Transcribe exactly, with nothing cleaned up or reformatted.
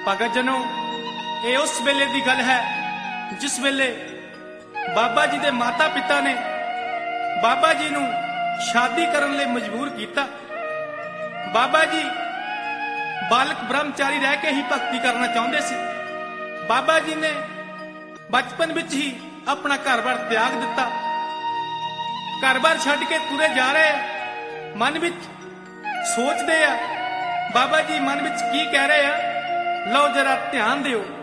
भगत जनों, ये उस वेले की गल है जिस वेले बाबा जी के माता पिता ने बाबा जी नूं शादी करने लिए मजबूर किया। बाबा जी बालक ब्रह्मचारी रह के ही भक्ति करना चाहते सी। बाबा जी ने बचपन विच ही अपना घर बार त्याग दिता। घर बार छड्ड के तुरे जा रहे, मन विच सोचते आ बाबा जी मन विच की कह रहे हैं, लो जरा ध्यान दिओ।